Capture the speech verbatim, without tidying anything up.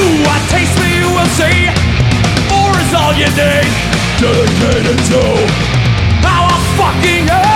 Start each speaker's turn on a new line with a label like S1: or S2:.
S1: a taste me, you will see. More is all you need. Dedicated to our fucking